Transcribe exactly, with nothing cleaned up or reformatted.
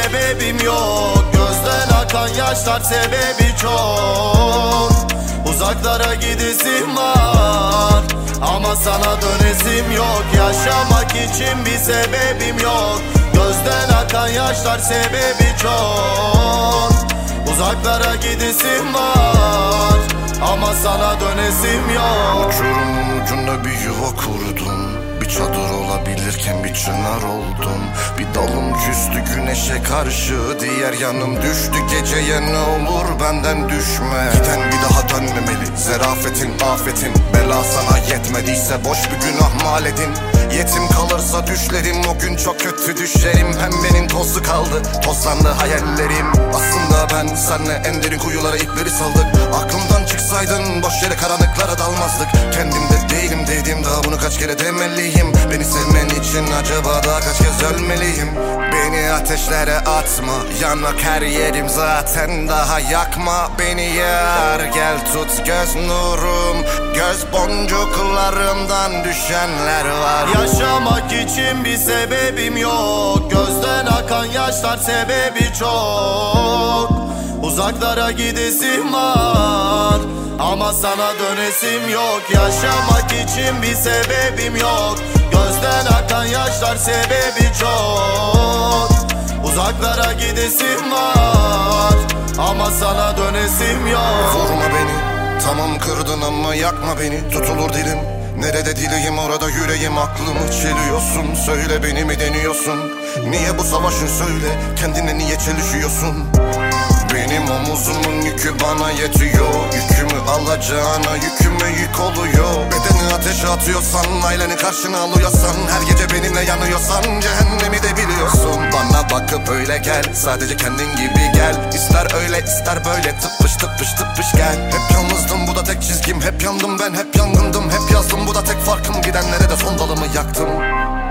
sebebim yok. Gözden akan yaşlar sebebi çok. Uzaklara gidesim var ama sana dönesim yok. Yaşamak için bir sebebim yok. Gözden akan yaşlar sebebi çok. Uzaklara gidesim var ama sana dönesim yok. Uçurumun ucunda bir yuva kurdum. Bir çadır olabilirken bir çınar oldum. Bir dalım küstü güneşe karşı, diğer yanım düştü geceye, ne olur benden düşme. Giden bir daha dönmemeli, zerafetin afetin. Bela sana yetmediyse boş bir günah mal edin. Yetim kalırsa düşlerim, o gün çok kötü düşerim. Pembenin tozu kaldı, tozlandı hayallerim. Aslında ben senle en derin kuyulara ipleri saldık. Aklımdan çıksaydın boş yere karanlıklara dalmazdık. Kendimde değilim dedim, daha bunu kaç kere demeliyim. Beni sevmen için acaba daha kaç kez ölmeliyim? Beni ateşlere atma, yanmak her yerim zaten, daha yakma beni yar. Gel tut göz nurum, göz boncuklarımdan düşenler var. Yaşamak için bir sebebim yok. Gözden akan yaşlar sebebi çok. Uzaklara gidesim var ama sana dönesim yok. Yaşamak için bir sebebim yok. Gözden akan yaşlar sebebi çok. Uzaklara gidesim var ama sana dönesim yok. Vurma beni, tamam kırdın ama yakma beni. Tutulur dilim, nerede dileğim orada yüreğim. Aklımı çeliyorsun, söyle beni mi deniyorsun? Niye bu savaşın söyle, kendine niye çelişiyorsun? Benim omuzumun yükü bana yetiyor. Yükümü alacağına yüküme yük oluyor. Bedeni ateşe atıyorsan, aileni karşına alıyorsan, her gece benimle yanıyorsan, cehennemi de biliyorsun. Bana bakıp öyle gel, sadece kendin gibi gel. İster öyle ister böyle, tıpış tıpış tıpış gel. Hep yalnızdım, bu da tek çizgim. Hep yandım ben, hep yangındım. Hep yazdım, bu da tek farkım. Gidenlere de son dalımı yaktım.